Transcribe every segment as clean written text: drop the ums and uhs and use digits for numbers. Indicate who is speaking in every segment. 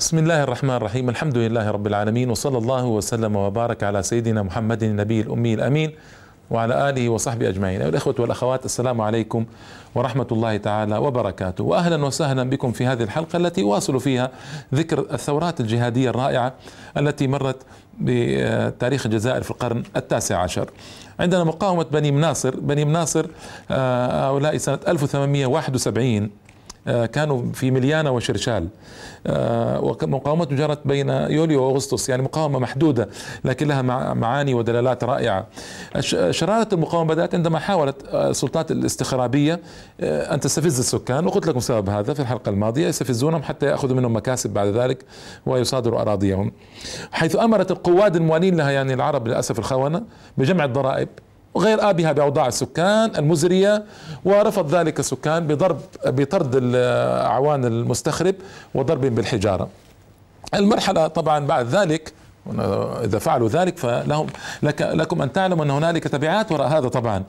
Speaker 1: بسم الله الرحمن الرحيم. الحمد لله رب العالمين، وصلى الله وسلم وبارك على سيدنا محمد النبي الأمي الأمين وعلى آله وصحبه أجمعين. أيها الإخوة والأخوات، السلام عليكم ورحمة الله تعالى وبركاته، وأهلا وسهلا بكم في هذه الحلقة التي أواصل فيها ذكر الثورات الجهادية الرائعة التي مرت بتاريخ الجزائر في القرن التاسع عشر. عندنا مقاومة بني مناصر. بني مناصر هؤلاء سنة 1871 كانوا في مليانة وشرشال، ومقاومته جرت بين يوليو وأغسطس، يعني مقاومة محدودة لكن لها معاني ودلالات رائعة. شرارة المقاومة بدأت عندما حاولت السلطات الاستخرابية أن تستفز السكان، وقلت لكم سبب هذا في الحلقة الماضية، يستفزونهم حتى يأخذوا منهم مكاسب بعد ذلك ويصادروا أراضيهم، حيث أمرت القواد الموالين لها يعني العرب للأسف الخونة بجمع الضرائب وغير آبها بأوضاع السكان المزرية، ورفض ذلك السكان بطرد الأعوان المستخرب وضربهم بالحجارة. المرحلة طبعا بعد ذلك إذا فعلوا ذلك فلهم لكم أن تعلموا أن هنالك تبعات وراء هذا. طبعا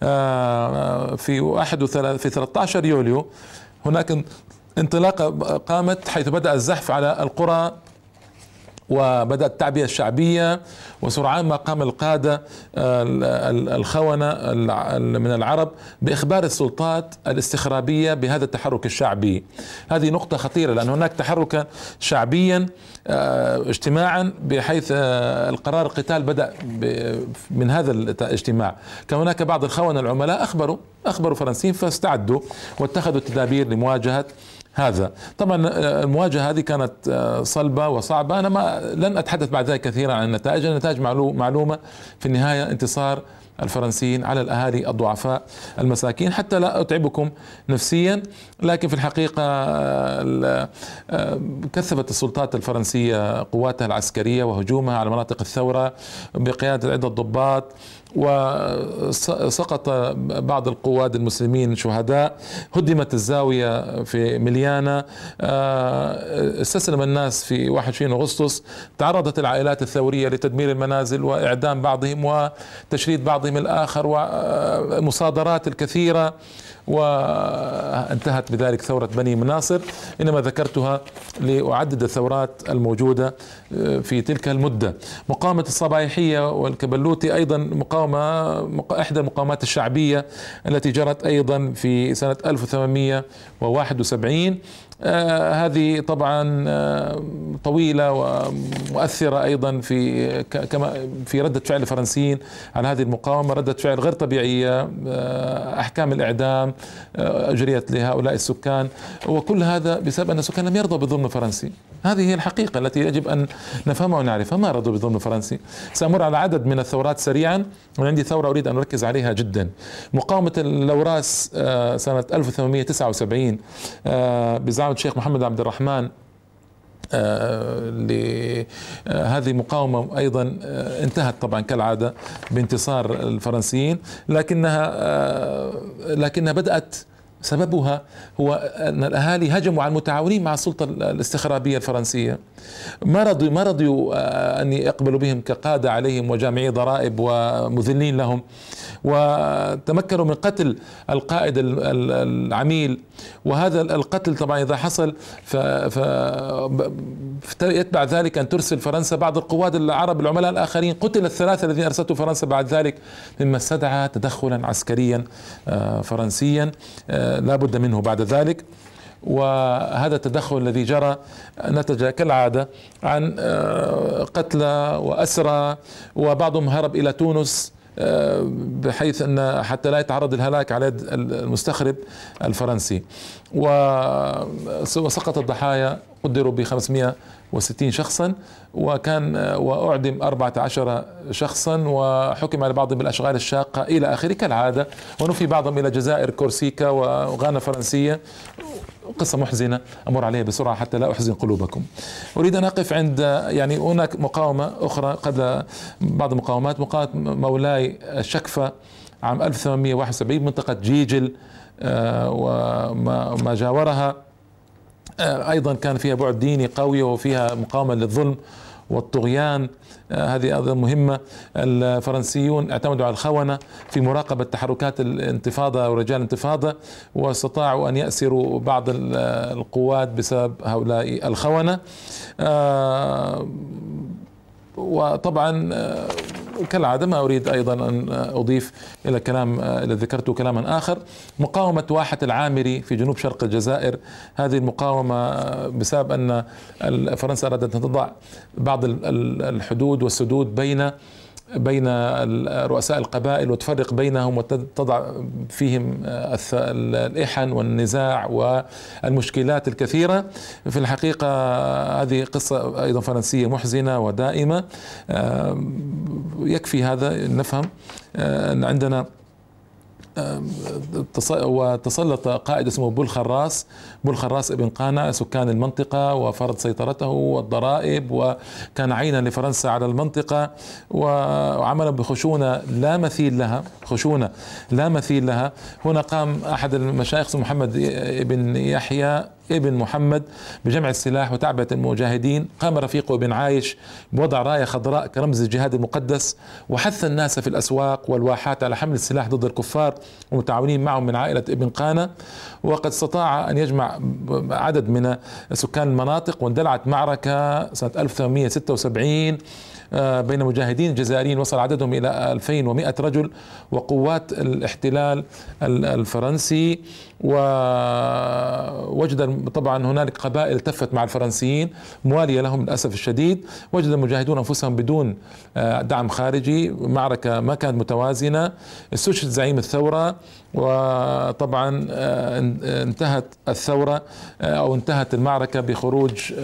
Speaker 1: في 13 يوليو هناك انطلاقة قامت، حيث بدأ الزحف على القرى وبدأت التعبئة الشعبية، وسرعان ما قام القادة الخونة من العرب بإخبار السلطات الاستخرابية بهذا التحرك الشعبي. هذه نقطة خطيرة، لأن هناك تحركا شعبيا اجتماعا، بحيث القرار القتال بدأ من هذا الاجتماع. كان هناك بعض الخونة العملاء أخبروا فرنسيين فاستعدوا واتخذوا تدابير لمواجهة هذا. طبعا المواجهة هذه كانت صلبة وصعبة. أنا لن أتحدث بعد ذلك كثيرا عن النتائج، النتائج معلومة. في النهاية انتصار الفرنسيين على الأهالي الضعفاء المساكين، حتى لا أتعبكم نفسيا. لكن في الحقيقة كثفت السلطات الفرنسية قواتها العسكرية وهجومها على مناطق الثورة بقيادة عدة ضباط، وسقط بعض القواد المسلمين شهداء، هدمت الزاوية في مليانة، استسلم الناس في 21 أغسطس، تعرضت العائلات الثورية لتدمير المنازل وإعدام بعضهم وتشريد بعضهم الآخر ومصادرات الكثيرة، وانتهت بذلك ثورة بني مناصر. إنما ذكرتها لأعدد الثورات الموجودة في تلك المدة. مقاومة الصبايحية والكبلوتي أيضا إحدى المقاومات الشعبية التي جرت أيضا في سنة 1871. هذه طبعا طويلة ومؤثرة أيضا في ردة فعل الفرنسيين على هذه المقاومة، ردة فعل غير طبيعية، أحكام الإعدام أجريت لهؤلاء السكان، وكل هذا بسبب أن السكان لم يرضوا بالظلم الفرنسي. هذه هي الحقيقة التي يجب أن نفهمها ونعرفها، ما رضوا بالظلم الفرنسي. سأمر على عدد من الثورات سريعا، وعندي ثورة أريد أن أركز عليها جدا. مقاومة اللوراس سنة 1879 بزعامة الشيخ محمد عبد الرحمن. هذه مقاومة أيضا انتهت طبعا كالعادة بانتصار الفرنسيين، لكنها بدأت سببها هو أن الأهالي هجموا على المتعاونين مع السلطة الاستخرابية الفرنسية. ما رضيوا أن يقبلوا بهم كقادة عليهم وجامعي ضرائب ومذلين لهم، وتمكنوا من قتل القائد العميل. وهذا القتل طبعا إذا حصل يتبع ذلك أن ترسل فرنسا بعض القواد العرب العملاء الآخرين. قتل الثلاثة الذين أرسلته فرنسا بعد ذلك، مما استدعى تدخلا عسكريا فرنسيا لا بد منه بعد ذلك. وهذا التدخل الذي جرى نتج كالعادة عن قتلى وأسرى، وبعضهم هرب إلى تونس بحيث أن حتى لا يتعرض الهلاك على يد المستخرب الفرنسي. وسقط الضحايا قدروا ب 560 شخصا، وأعدم 14 شخصا، وحكم على بعضهم بالأشغال الشاقة إلى آخره كالعادة، ونفي بعضهم إلى جزائر كورسيكا وغانا فرنسية. قصة محزنة أمر عليها بسرعة حتى لا أحزن قلوبكم. أريد أن أقف عند هناك مقاومة أخرى قبل بعض المقاومات، مقاومة مولاي الشكفة عام 1871 منطقة جيجل وما جاورها. أيضا كان فيها بعد ديني قوي، وفيها مقاومة للظلم والطغيان. هذه أيضا مهمة. الفرنسيون اعتمدوا على الخونة في مراقبة تحركات الانتفاضة ورجال الانتفاضة، واستطاعوا أن يأسروا بعض القوات بسبب هؤلاء الخونة. وطبعا كالعادة ما أريد أيضا أن أضيف إلى كلام الذي ذكرته كلاما آخر. مقاومة واحة العامري في جنوب شرق الجزائر، هذه المقاومة بسبب أن فرنسا أرادت أن تضع بعض الحدود والسدود بين رؤساء القبائل وتفرق بينهم وتضع فيهم الإحن والنزاع والمشكلات الكثيرة. في الحقيقة هذه قصة أيضا فرنسية محزنة ودائمة. يكفي هذا نفهم أن عندنا وتسلط قائد اسمه بولخراس ابن قانا سكان المنطقة وفرض سيطرته والضرائب، وكان عينا لفرنسا على المنطقة، وعمل بخشونة لا مثيل لها. هنا قام أحد المشايخ اسمه محمد ابن يحيى ابن محمد بجمع السلاح وتعبئة المجاهدين. قام رفيقه ابن عايش بوضع راية خضراء كرمز الجهاد المقدس، وحث الناس في الأسواق والواحات على حمل السلاح ضد الكفار ومتعاونين معهم من عائلة ابن قانا. وقد استطاع أن يجمع عدد من سكان المناطق، واندلعت معركة سنة 1876 بين مجاهدين جزائريين وصل عددهم إلى 2100 رجل وقوات الاحتلال الفرنسي. ووجد طبعا هنالك قبائل التفت مع الفرنسيين موالية لهم للأسف الشديد. وجد المجاهدون أنفسهم بدون دعم خارجي، معركة ما كانت متوازنة. استشهد زعيم الثورة، وطبعا انتهت الثورة أو انتهت المعركة بخروج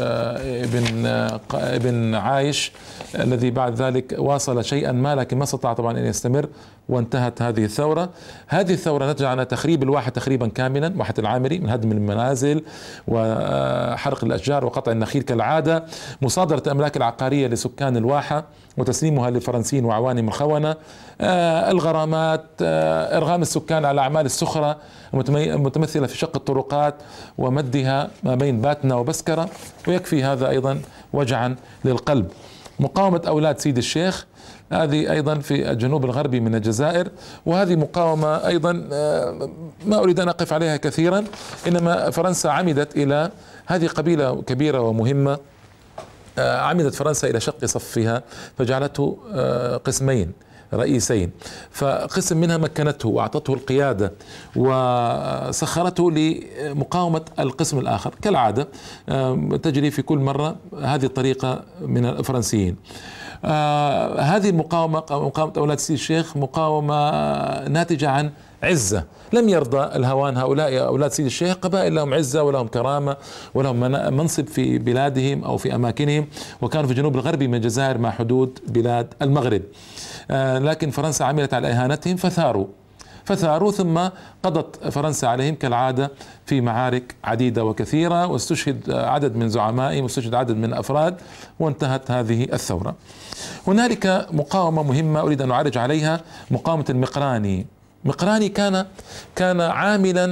Speaker 1: ابن عايش الذي بعد ذلك واصل شيئا ما، لكن ما استطاع طبعا أن يستمر، وانتهت هذه الثورة. هذه الثورة نتج عنها تخريب الواحة تقريبا كاملا، واحة العامري، من هدم المنازل وحرق الأشجار وقطع النخيل كالعادة، مصادرة الأملاك العقارية لسكان الواحة وتسليمها للفرنسيين وعوانهم الخونة، الغرامات، إرغام السكان على أعمال السخرة المتمثلة في شق الطرقات ومدها ما بين باتنا وبسكرة، ويكفي هذا أيضا وجعا للقلب. مقاومة أولاد سيد الشيخ، هذه أيضا في الجنوب الغربي من الجزائر، وهذه مقاومة أيضا ما أريد أن أقف عليها كثيرا، إنما فرنسا عمدت إلى هذه قبيلة كبيرة ومهمة، عمدت فرنسا إلى شق صفها فجعلته قسمين رئيسين، فقسم منها مكنته وأعطته القيادة وسخرته لمقاومة القسم الآخر كالعادة تجري في كل مرة هذه الطريقة من الفرنسيين. هذه المقاومة، مقاومة أولاد سيد الشيخ، مقاومة ناتجة عن عزة. لم يرضى الهوان هؤلاء أولاد سيد الشيخ، قبائل لهم عزة ولهم كرامة ولهم منصب في بلادهم أو في أماكنهم، وكانوا في الجنوب الغربي من الجزائر مع حدود بلاد المغرب. لكن فرنسا عملت على إهانتهم فثاروا ثم قضت فرنسا عليهم كالعادة في معارك عديدة وكثيرة، واستشهد عدد من زعمائهم واستشهد عدد من أفراد، وانتهت هذه الثورة. هنالك مقاومة مهمة أريد أن أعرج عليها، مقاومة المقراني. مقراني كان عاملا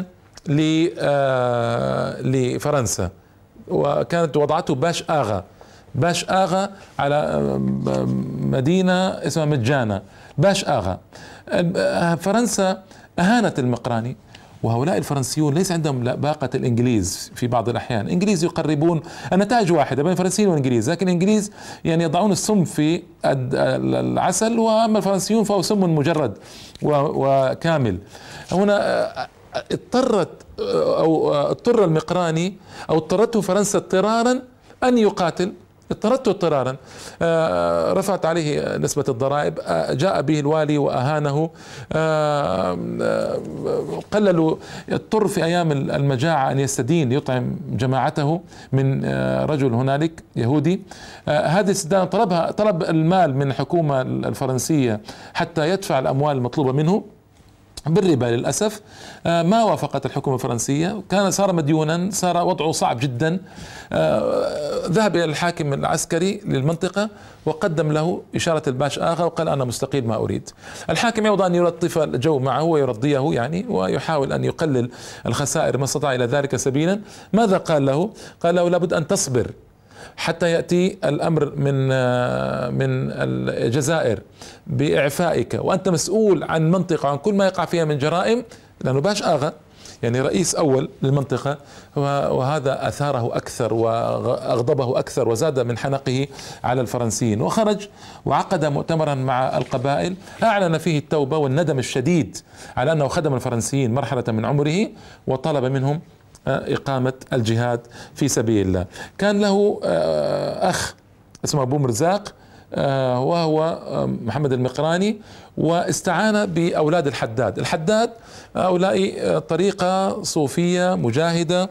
Speaker 1: لفرنسا، وكانت وضعته باش آغا على مدينة اسمها مجانة. باش آغا، فرنسا أهانت المقراني، وهؤلاء الفرنسيون ليس عندهم باقة الإنجليز. في بعض الأحيان الإنجليز يقربون النتائج واحدة بين الفرنسيين والإنجليز، لكن الإنجليز يعني يضعون السم في العسل، وأما الفرنسيون فهو سم مجرد وكامل. هنا اضطر المقراني أو اضطرته فرنسا اضطرارا أن يقاتل، اضطرته اضطرارا. رفعت عليه نسبة الضرائب، جاء به الوالي وأهانه، قللوا، اضطر في أيام المجاعة أن يستدين يطعم جماعته من رجل هنالك يهودي. هذه السدانة طلب المال من الحكومة الفرنسية حتى يدفع الأموال المطلوبة منه بالربا. للأسف ما وافقت الحكومة الفرنسية، صار مديونا، صار وضعه صعب جدا. ذهب إلى الحاكم العسكري للمنطقة وقدم له إشارة الباش آغا وقال أنا مستقيل ما أريد. الحاكم يوضع أن يلطف الجو معه ويرضيه يعني، ويحاول أن يقلل الخسائر ما استطاع إلى ذلك سبيلا. ماذا قال له؟ قال له لابد أن تصبر حتى يأتي الأمر من الجزائر بإعفائك، وأنت مسؤول عن منطقة عن كل ما يقع فيها من جرائم، لأنه باش آغا يعني رئيس أول للمنطقة، وهذا أثاره أكثر وأغضبه أكثر وزاد من حنقه على الفرنسيين، وخرج وعقد مؤتمرا مع القبائل أعلن فيه التوبة والندم الشديد على أنه خدم الفرنسيين مرحلة من عمره، وطلب منهم إقامة الجهاد في سبيل الله. كان له أخ اسمه أبو مرزاق وهو محمد المقراني، واستعان بأولاد الحداد هؤلاء طريقة صوفية مجاهدة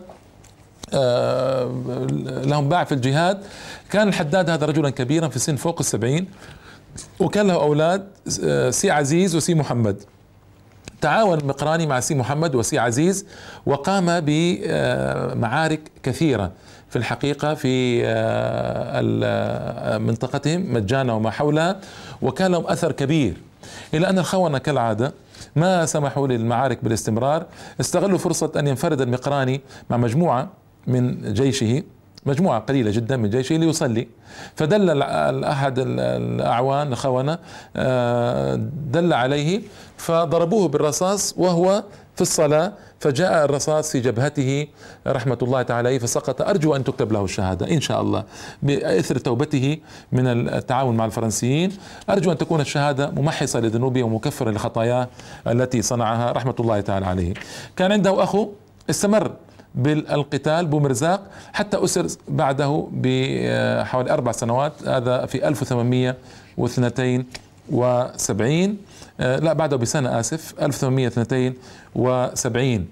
Speaker 1: لهم باع في الجهاد. كان الحداد هذا رجلا كبيرا في سن فوق 70، وكان له أولاد سي عزيز وسي محمد. تعاون المقراني مع سي محمد وسي عزيز، وقام بمعارك كثيرة في الحقيقة في منطقتهم مجانا وما حولها، وكان لهم أثر كبير، إلى أن الخونة كالعادة ما سمحوا للمعارك بالاستمرار. استغلوا فرصة أن ينفرد المقراني مع مجموعة من جيشه، مجموعة قليلة جدا من جيشه، ليصلي، فدل أحد الأعوان الخونة دل عليه فضربوه بالرصاص وهو في الصلاة، فجاء الرصاص في جبهته رحمة الله تعالى عليه فسقط. أرجو أن تكتب له الشهادة إن شاء الله بإثر توبته من التعاون مع الفرنسيين. أرجو أن تكون الشهادة ممحصة لذنوبه ومكفرة لخطاياه التي صنعها رحمة الله تعالى عليه. كان عنده أخو استمر بالقتال بومرزاق حتى أسر بعده بحوالي 4 سنوات، هذا في 1872 لا بعده بسنة آسف 1872.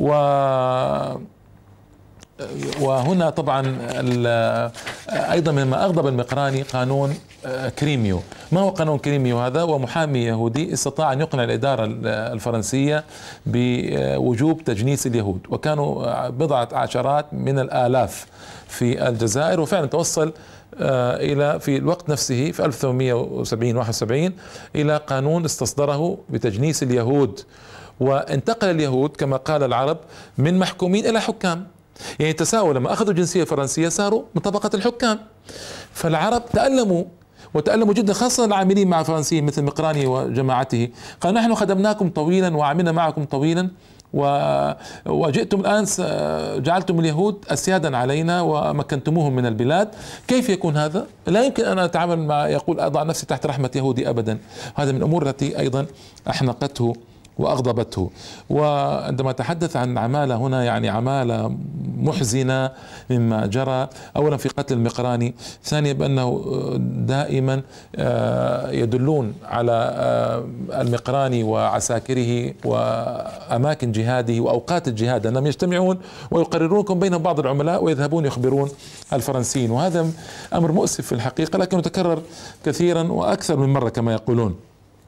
Speaker 1: وهنا طبعا أيضا مما أغضب المقراني قانون كريميو. ما هو قانون كريميو هذا؟ ومحامي يهودي استطاع أن يقنع الإدارة الفرنسية بوجوب تجنيس اليهود، وكانوا بضعة عشرات من الآلاف في الجزائر، وفعلا توصل إلى في الوقت نفسه في 1871 إلى قانون استصدره بتجنيس اليهود، وانتقل اليهود كما قال العرب من محكومين إلى حكام. يعني تساووا لما أخذوا جنسية فرنسية صاروا من طبقة الحكام. فالعرب وتألموا جدا، خاصة العاملين مع الفرنسيين مثل مقراني وجماعته. قال نحن خدمناكم طويلا وعملنا معكم طويلا، وجئتم الآن جعلتم اليهود أسيادا علينا ومكنتموهم من البلاد. كيف يكون هذا؟ لا يمكن أن أتعامل مع يقول أضع نفسي تحت رحمة يهودي أبدا. هذا من الأمور التي أيضا أحنقته وأغضبته. وعندما تحدث عن عمالة هنا، يعني عمالة محزنة مما جرى، أولا في قتل المقراني، ثانيا بأنه دائما يدلون على المقراني وعساكره وأماكن جهاده وأوقات الجهاد، أنهم يجتمعون ويقررون بينهم بعض العملاء ويذهبون يخبرون الفرنسيين، وهذا أمر مؤسف في الحقيقة، لكنه تكرر كثيرا وأكثر من مرة كما يقولون.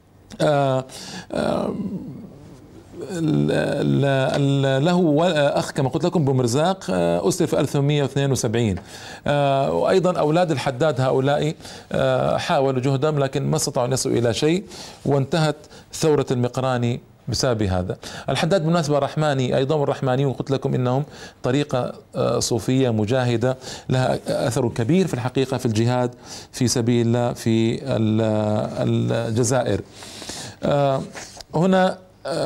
Speaker 1: له أخ كما قلت لكم بومرزاق أسر في 1872، وأيضا أولاد الحداد هؤلاء حاولوا جهدهم لكن ما استطاعوا أن يصلوا إلى شيء، وانتهت ثورة المقراني بسبب هذا. الحداد بالمناسبة رحماني أيضا، والرحمانيون قلت لكم إنهم طريقة صوفية مجاهدة لها أثر كبير في الحقيقة في الجهاد في سبيل الله في الجزائر. هنا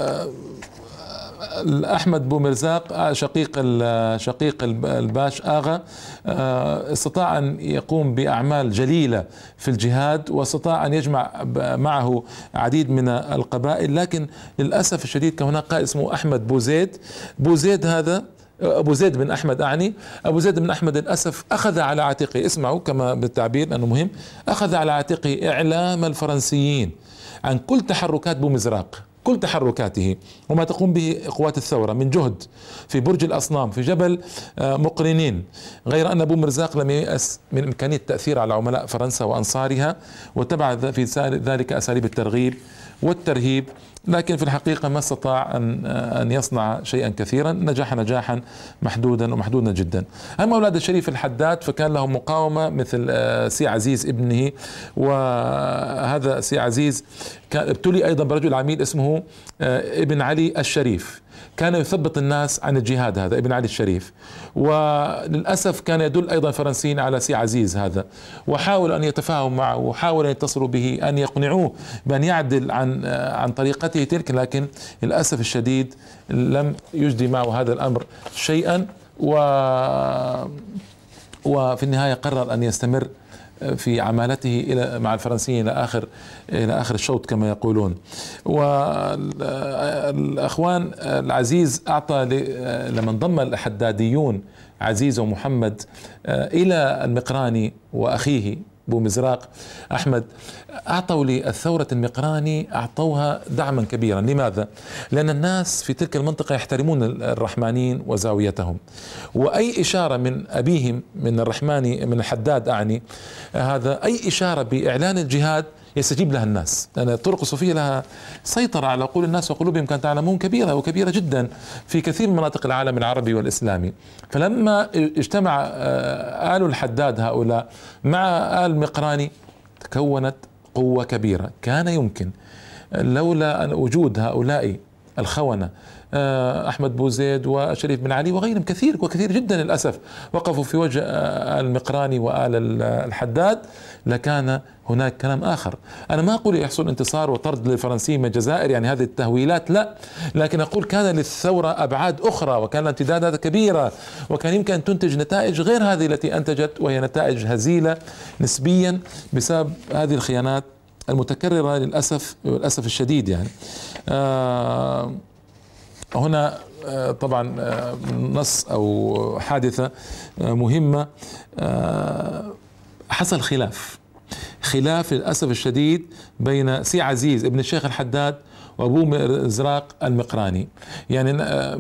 Speaker 1: أحمد بومرزاق شقيق الباش آغا استطاع أن يقوم بأعمال جليلة في الجهاد، واستطاع أن يجمع معه عديد من القبائل، لكن للأسف الشديد كان هناك قائد اسمه أحمد بوزيد هذا أبو زيد بن أحمد أعني. أبو زيد بن أحمد للأسف أخذ على عاتقه، اسمعوا كما بالتعبير لأنه مهم، أخذ على عاتقه إعلام الفرنسيين عن كل تحركات بومرزاق، كل تحركاته وما تقوم به قوات الثورة من جهد في برج الأصنام في جبل مقرنين، غير أن بومرزاق لم ييأس من إمكانية التأثير على عملاء فرنسا وأنصارها، واتبع في ذلك أساليب الترغيب والترهيب، لكن في الحقيقة ما استطاع أن يصنع شيئا كثيرا، نجح نجاحا محدودا جدا. أما أولاد الشريف الحداد فكان لهم مقاومة مثل سي عزيز ابنه، وهذا سي عزيز كان ابتلي أيضا برجل عميل اسمه اسمه ابن علي الشريف، كان يثبط الناس عن الجهاد، هذا ابن علي الشريف. وللأسف كان يدل أيضا الفرنسيين على سي عزيز هذا، وحاولوا أن يتفاهموا معه وحاولوا أن يتصلوا به، أن يقنعوه بأن يعدل عن طريقته تلك، لكن للأسف الشديد لم يجدي معه هذا الأمر شيئا، وفي النهاية قرر أن يستمر في عمالته مع الفرنسيين إلى آخر الشوط كما يقولون. والأخوان العزيز أعطى لما انضم الحداديون عزيز ومحمد إلى المقراني وأخيه بومزراق أحمد، أعطوا للثورة المقراني أعطوها دعما كبيرا. لماذا؟ لأن الناس في تلك المنطقة يحترمون الرحمانيين وزاويتهم، وأي إشارة من أبيهم من الرحماني من الحداد أعني هذا، أي إشارة بإعلان الجهاد يستجيب لها الناس، لأن الطرق الصوفية لها سيطرة على عقول الناس وقلوبهم كما تعلمون كبيرة وكبيرة جدا في كثير من مناطق العالم العربي والإسلامي. فلما اجتمع آل الحداد هؤلاء مع آل مقراني تكونت قوة كبيرة. كان يمكن لولا أن وجود هؤلاء الخونة أحمد بوزيد وشريف بن علي وغيرهم كثير جدا للأسف وقفوا في وجه المقراني وآل الحداد، لكان هناك كلام آخر. أنا ما أقول يحصل انتصار وطرد للفرنسيين من الجزائر، يعني هذه التهويلات لا، لكن أقول كان للثورة أبعاد أخرى وكان امتدادات كبيرة، وكان يمكن أن تنتج نتائج غير هذه التي أنتجت، وهي نتائج هزيلة نسبيا بسبب هذه الخيانات المتكررة للأسف الشديد. يعني هنا طبعا نص أو حادثة مهمة، حصل خلاف للأسف الشديد بين سي عزيز ابن الشيخ الحداد وأبوه مزراق المقراني. يعني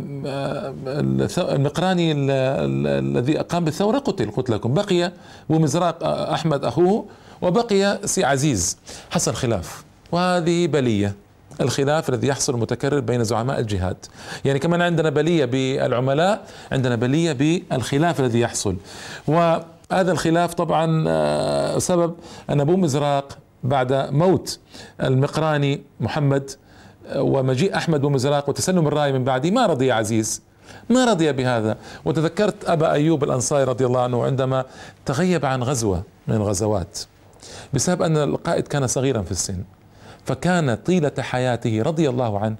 Speaker 1: المقراني الذي قام بالثورة قتلكم، بقي أبو مزراق أحمد أخوه وبقي سي عزيز. حصل خلاف، وهذه بلية الخلاف الذي يحصل متكرر بين زعماء الجهاد. يعني كمان عندنا بلية بالعملاء، عندنا بلية بالخلاف الذي يحصل. وهذا الخلاف طبعا سبب أن أبو مزراق بعد موت المقراني محمد ومجيء أحمد بومزراق وتسلم الراية من بعده ما رضي عزيز، ما رضي بهذا. وتذكرت أبا أيوب الأنصاري رضي الله عنه عندما تغيب عن غزوة من الغزوات بسبب أن القائد كان صغيرا في السن، فكان طيلة حياته رضي الله عنه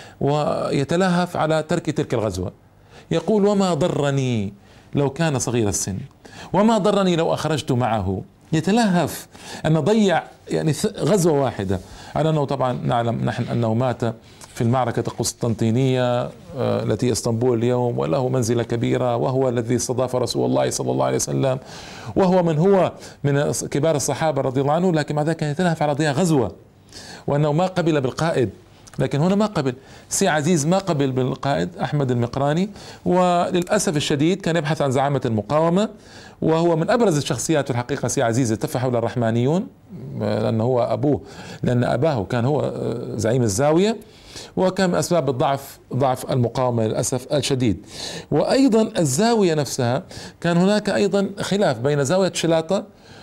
Speaker 1: ويتلهف على ترك تلك الغزوة، يقول وما ضرني لو كان صغير السن، وما ضرني لو أخرجت معه. يتلهف أن ضيع يعني غزوة واحدة، على أنه طبعا نعلم نحن أنه مات في المعركة القسطنطينية التي اسطنبول اليوم، وله منزلة كبيرة، وهو الذي استضاف رسول الله صلى الله عليه وسلم، وهو من هو من كبار الصحابة رضي الله عنه، لكن مع ذلك كان يتلهف على ضياع غزوة، وأنه ما قبل بالقائد. لكن هنا ما قبل، سي عزيز ما قبل بالقائد أحمد المقراني، وللأسف الشديد كان يبحث عن زعامة المقاومة، وهو من أبرز الشخصيات في الحقيقة. سي عزيز التف حول الرحمانيون لأنه هو أبوه، لأن أباه كان هو زعيم الزاوية، وكان من أسباب ضعف المقاومة للأسف الشديد. وأيضا الزاوية نفسها كان هناك أيضا خلاف بين زاوية شلاطة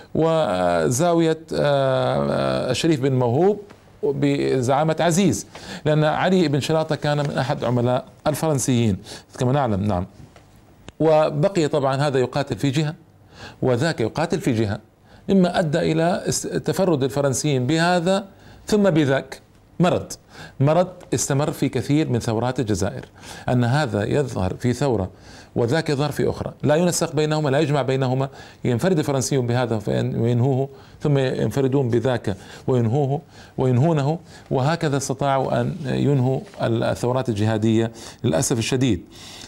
Speaker 1: وزاوية الشريف بن موهوب بزعامة عزيز، لأن علي بن شلاطة كان من أحد عملاء الفرنسيين كما نعلم. نعم. وبقي طبعا هذا يقاتل في جهة وذاك يقاتل في جهة، مما أدى إلى تفرد الفرنسيين بهذا ثم بذاك. مرض استمر في كثير من ثورات الجزائر، أن هذا يظهر في ثورة وذاك يظهر في أخرى، لا ينسق بينهما، لا يجمع بينهما. ينفرد الفرنسيون بهذا وينهوه، ثم ينفردون بذاك وينهونه، وهكذا استطاعوا أن ينهوا الثورات الجهادية للأسف الشديد.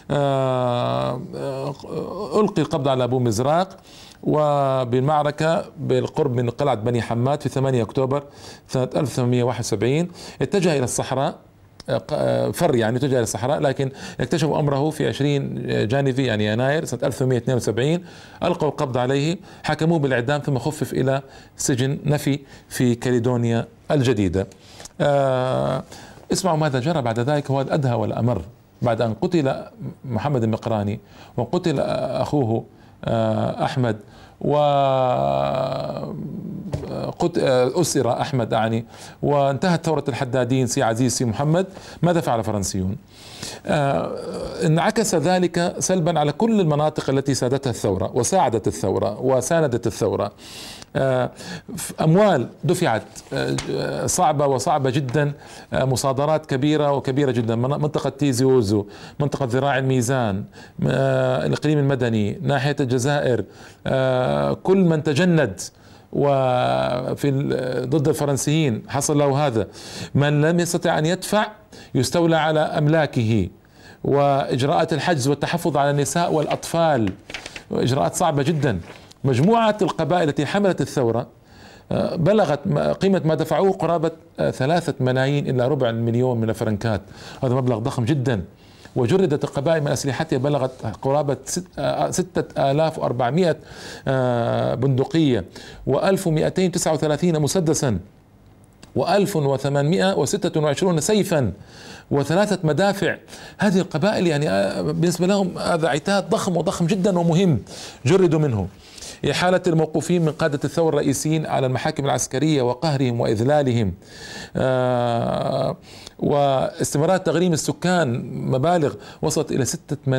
Speaker 1: ألقي القبض على أبو مزراق وبالمعركة بالقرب من قلعة بني حماد في 8 أكتوبر سنة 1871 اتجه إلى الصحراء، يعني اتجه إلى الصحراء، لكن اكتشفوا أمره في 20 جانفي يعني يناير سنة 1872. ألقوا القبض عليه، حكموه بالإعدام، ثم خفف إلى سجن نفي في كاليدونيا الجديدة. اسمعوا ماذا جرى بعد ذلك، هو الأدهى والأمر. بعد أن قتل محمد المقراني وقتل أخوه أحمد، أسر أحمد أعني، وانتهت ثورة الحدادين سي عزيز سي محمد، ماذا فعل الفرنسيون؟ انعكس ذلك سلبا على كل المناطق التي سادتها الثورة وساعدت الثورة وساندت الثورة. أموال دفعت صعبة وصعبة جدا، مصادرات كبيرة وكبيرة جدا، منطقة تيزي ووزو، منطقة ذراع الميزان، الإقليم المدني، ناحية الجزائر، كل من تجند وفي ضد الفرنسيين حصل له هذا. من لم يستطع أن يدفع يستولى على أملاكه، وإجراءات الحجز والتحفظ على النساء والأطفال، إجراءات صعبة جدا. مجموعة القبائل التي حملت الثورة بلغت قيمة ما دفعوه قرابة 3 ملايين إلى ربع المليون من الفرنكات، هذا مبلغ ضخم جدا. وجردت القبائل من أسلحتها بلغت قرابة 6400 بندقية، و1239 مسدسا، و1826 سيفا، و3 مدافع. هذه القبائل يعني بالنسبة لهم هذا عتاد ضخم وضخم جدا ومهم جردوا منه. إحالة الموقوفين من قادة الثورة الرئيسيين على المحاكم العسكرية وقهرهم وإذلالهم، واستمرار تغريم السكان مبالغ وصلت إلى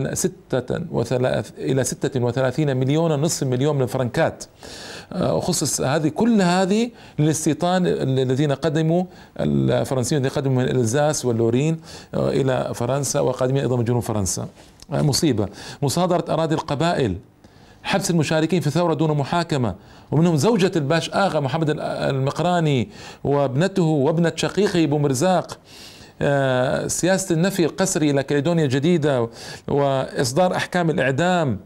Speaker 1: 36 مليون، نصف مليون من الفرنكات. خصص هذه كل هذه للاستيطان الذين قدموا، الفرنسيين الذين قدموا من الإلزاس واللورين إلى فرنسا، وقادمين أيضا من جنوب فرنسا. مصيبة. مصادرة أراضي القبائل، حبس المشاركين في الثورة دون محاكمة، ومنهم زوجة الباش آغا محمد المقراني وابنته وابنة شقيقه بومرزاق. سياسة النفي القسري إلى كاليدونيا الجديدة، وإصدار أحكام الإعدام.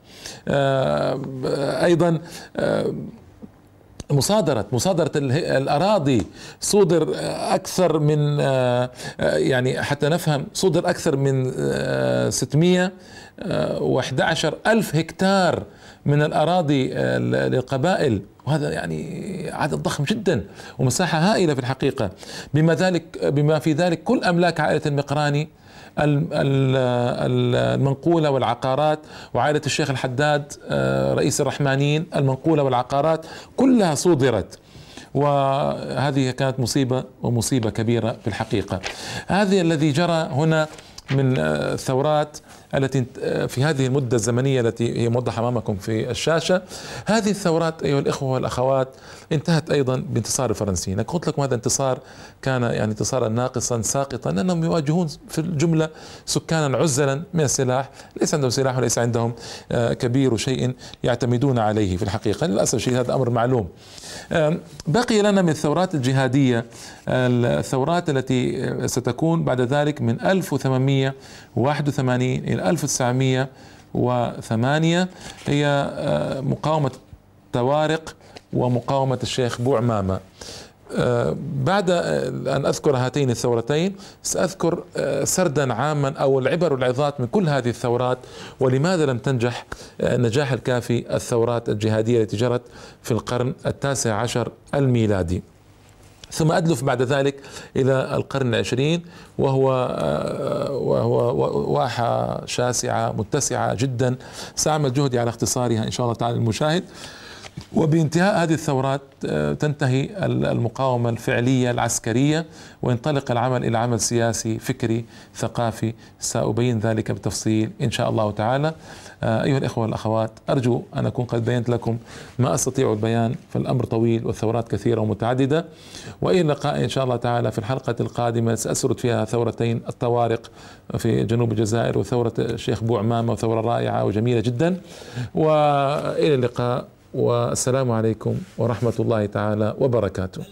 Speaker 1: أيضا مصادرة الأراضي، صدر أكثر من يعني حتى نفهم، صدر أكثر من 611 ألف هكتار من الأراضي للقبائل، وهذا يعني عدد ضخم جدا ومساحة هائلة في الحقيقة. بما في ذلك كل أملاك عائلة المقراني المنقولة والعقارات، وعائلة الشيخ الحداد رئيس الرحمانيين المنقولة والعقارات كلها صودرت، وهذه كانت مصيبة ومصيبة كبيرة في الحقيقة. هذه الذي جرى هنا من الثورات التي في هذه المدة الزمنية التي هي موضحة أمامكم في الشاشة. هذه الثورات أيها الإخوة والأخوات انتهت أيضا بانتصار الفرنسيين. قلت لكم هذا انتصار كان يعني انتصارا ناقصا ساقطا، لأنهم يواجهون في الجملة سكانا عزلا من السلاح، ليس عندهم سلاح وليس عندهم كبير شيء يعتمدون عليه في الحقيقة، للأسف الشديد هذا أمر معلوم. بقي لنا من الثورات الجهادية الثورات التي ستكون بعد ذلك من 1881 إلى 1908، هي مقاومة التوارق ومقاومة الشيخ بوعمامة. بعد أن أذكر هاتين الثورتين سأذكر سردا عاما أو العبر والعظات من كل هذه الثورات، ولماذا لم تنجح النجاح الكافي الثورات الجهادية التي جرت في القرن ال19 الميلادي. ثم أدلف بعد ذلك إلى القرن العشرين، وهو واحة شاسعة متسعة جدا، سأعمل جهدي على اختصارها إن شاء الله تعالى المشاهد. وبانتهاء هذه الثورات تنتهي المقاومة الفعلية العسكرية، وينطلق العمل إلى عمل سياسي فكري ثقافي، سأبين ذلك بالتفصيل إن شاء الله تعالى. أيها الإخوة والأخوات، أرجو أن أكون قد بينت لكم ما أستطيع البيان، فالأمر طويل والثورات كثيرة ومتعددة. وإلى اللقاء إن شاء الله تعالى في الحلقة القادمة، سأسرد فيها ثورتين الطوارق في جنوب الجزائر، وثورة الشيخ بوعمامة، وثورة رائعة وجميلة جدا. وإلى اللقاء، والسلام عليكم ورحمة الله تعالى وبركاته.